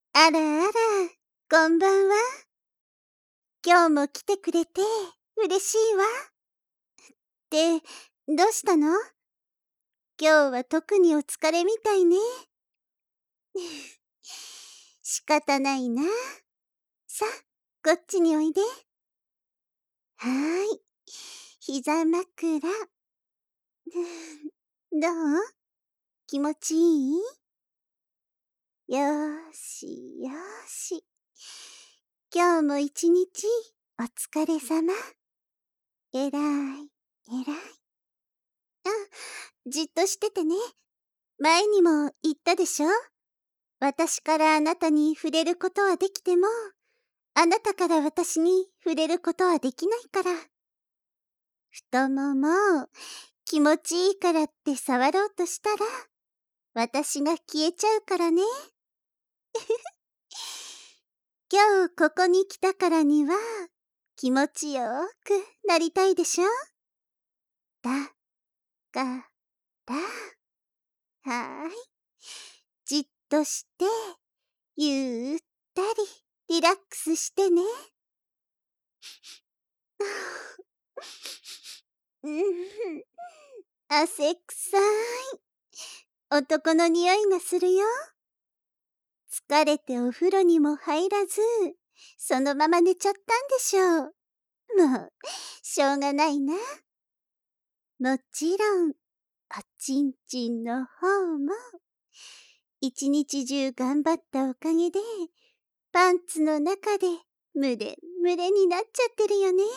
あらあら、こんばんは。今日も来てくれて嬉しいわ。で、どうしたの？今日は特にお疲れみたいね。仕方ないな。さあ、こっちにおいで。はーい。膝枕。どう？気持ちいい？よーしよーし。今日も一日お疲れ様。えらい、えらい。あ、じっとしててね。前にも言ったでしょ？私からあなたに触れることはできても、あなたから私に触れることはできないから。太もも、気持ちいいからって触ろうとしたら、私が消えちゃうからね。今日ここに来たからには、気持ちよくなりたいでしょ？だから、はーい。じっとして、ゆったりリラックスしてね。うん、汗臭い。男の匂いがするよ。疲れてお風呂にも入らず、そのまま寝ちゃったんでしょう。もう、しょうがないな。もちろん、おちんちんの方も、一日中頑張ったおかげで、パンツの中でムレムレになっちゃってるよね。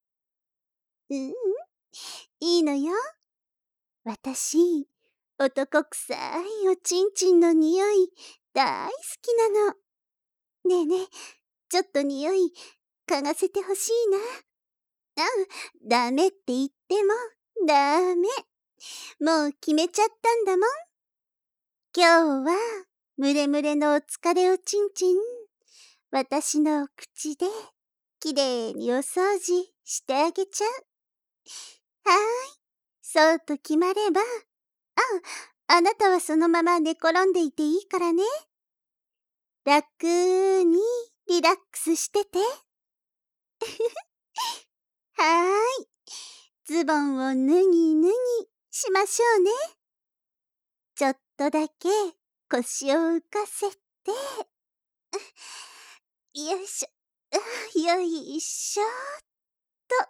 いいのよ。私、男臭いおちんちんの匂い大好きなの。ねえねえ、ちょっと匂い嗅がせてほしいな。ダメって言ってもダメ。もう決めちゃったんだもん。今日はムレムレのお疲れおちんちん、私の口できれいにお掃除してあげちゃう。はーい、そうと決まれば、あなたはそのまま寝転んでいていいからね。楽にリラックスしてて。はーい。ズボンを脱ぎ脱ぎしましょうね。ちょっとだけ腰を浮かせて。よいしょ。よいしょっと。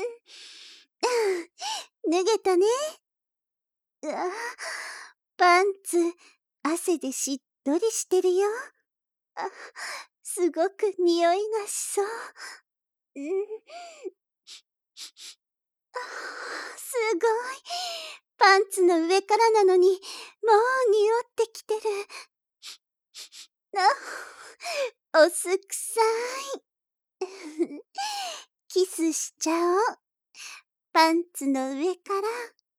脱げたね。パンツ、汗でしっとりしてるよ。すごく匂いがしそう。すごい。パンツの上からなのに、もう匂ってきてる。お酢くさい。キスしちゃおう。パンツの上から。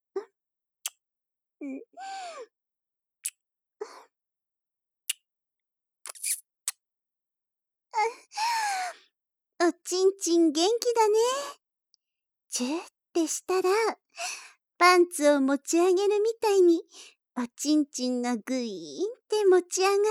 おちんちん元気だね。チューってしたら、パンツを持ち上げるみたいに、おちんちんがぐいーんって持ち上がって。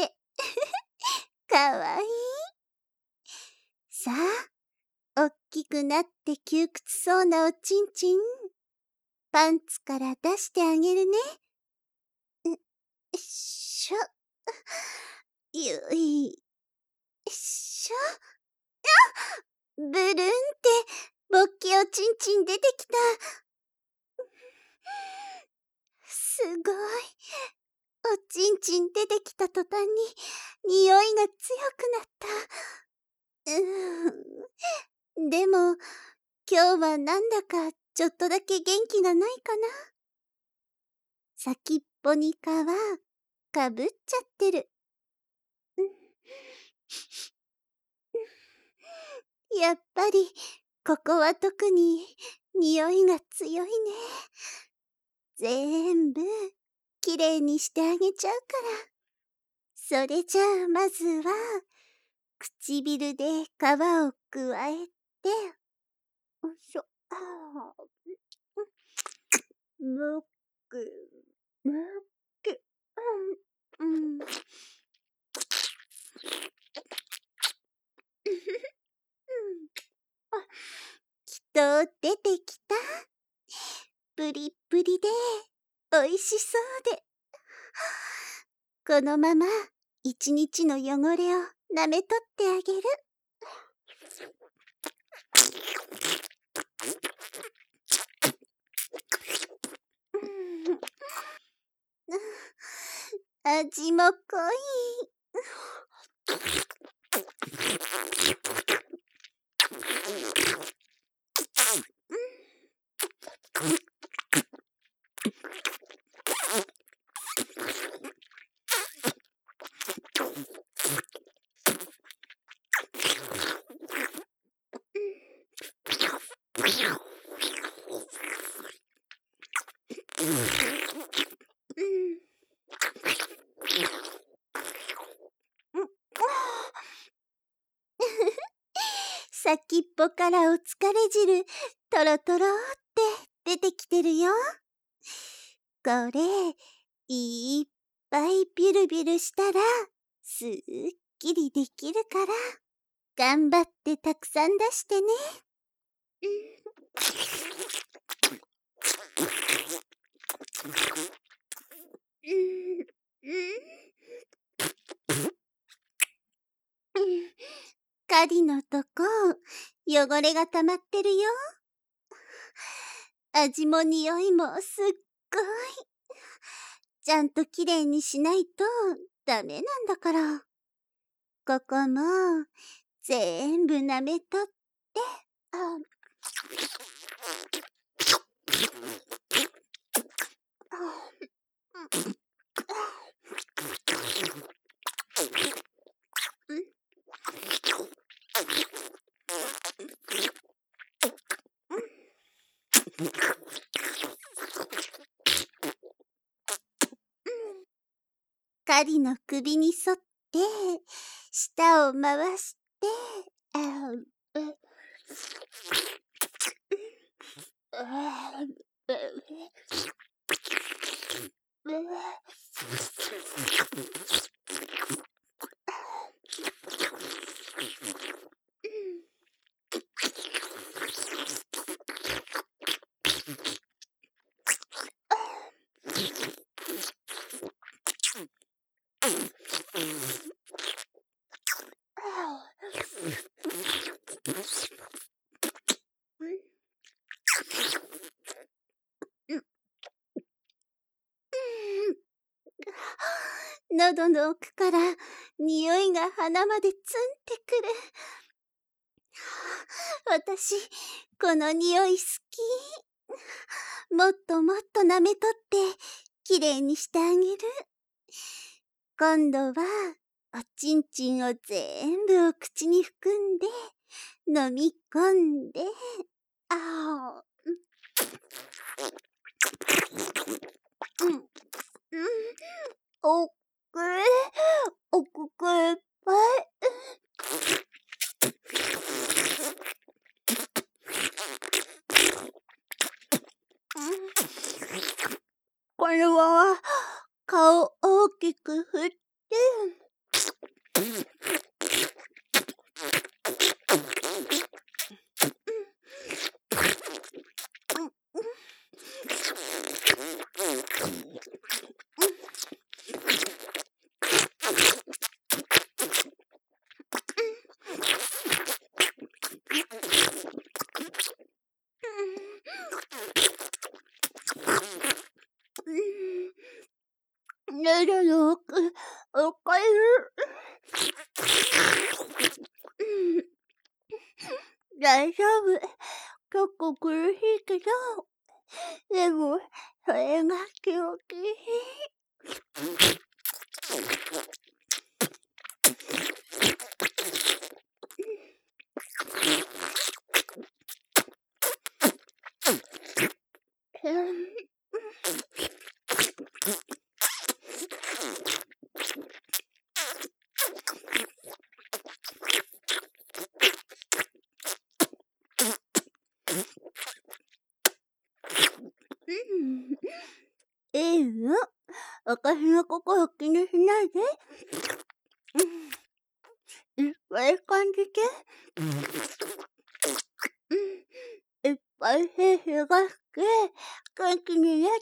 かわいい。さあ、おっきくなって窮屈そうなおちんちん、パンツから出してあげるね。よいしょ。よいしょ。ブルンって、ぼっきおちんちん出てきた。すごい。おちんちん出てきた途端に、匂いが強くなった。でも、今日はなんだかちょっとだけ元気がないかな。先っぽに皮かぶっちゃってる。やっぱりここは特に匂いが強いね。全部きれいにしてあげちゃうから。それじゃあまずは唇で皮をくわえて、よいしょ。むくむく。 と出てきた。プリップリでおいしそうで。このまま一日の汚れを舐めとってあげる。味も濃い。先っぽからお疲れ汁、トロトロって出てきてるよ。これ、いっぱいビュルビュルしたら、すっきりできるから、頑張ってたくさん出してね。カリのとこ、汚れが溜まってるよ。味も匂いもすっごい。ちゃんときれいにしないとダメなんだから。ここも全部舐めとって。カリの首に沿って舌を回して、喉の奥から匂いが鼻までツンってくる。私、この匂い好き。もっともっと舐めとってきれいにしてあげる。今度はおちんちんを全部お口に含んで飲み込んで、おっくれ、おくくいっぱい。これは顔大きく振って、喉の奥、おかゆ。大丈夫。結構苦しいけど、でも、それが気持ちいい。いいの。私の心気にしないで。いっぱい感じて。いっおいしいすごく元気になって。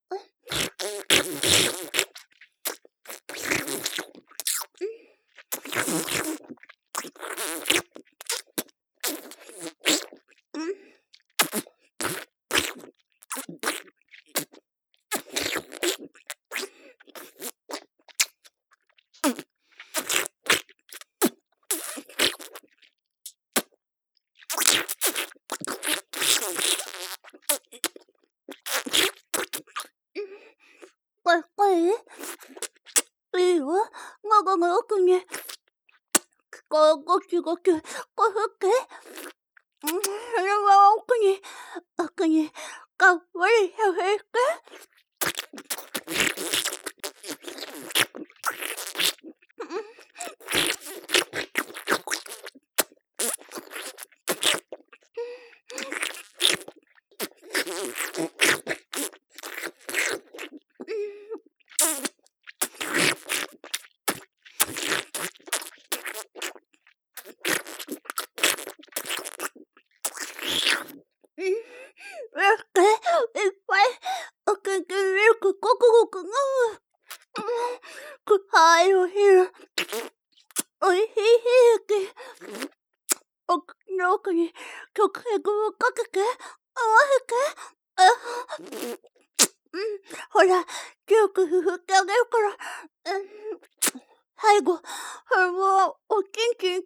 これいいわ。喉の奥にこうゴキゴキこうふって。それは奥にかっこいいさせて。いっぱい奥にミルクごくごく飲む。はいお昼おいしいひじき奥の奥に曲線をかけて合わせて。ほら強く振ってあげるから。最後それもおちんちんって。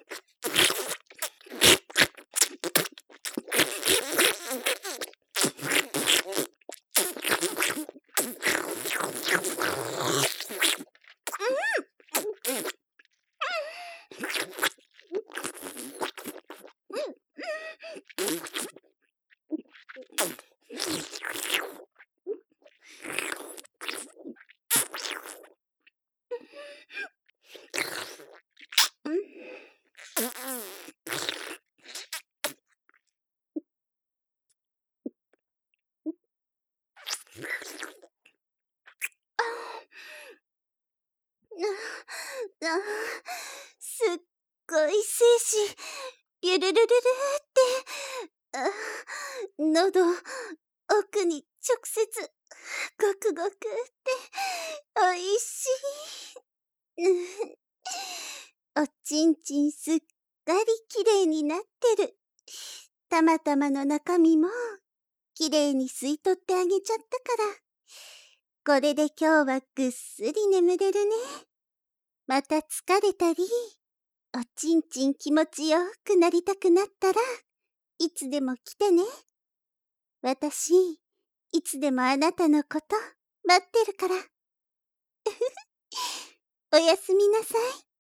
すっごい精子ビュルルルルって喉奥に直接ごくごくっておいしい。おちんちんすっかりきれいになってる。たまたまの中身もきれいに吸い取ってあげちゃったから。これで今日はぐっすり眠れるね。また疲れたり、おちんちん気持ちよくなりたくなったらいつでも来てね。私、いつでもあなたのこと待ってるから。おやすみなさい。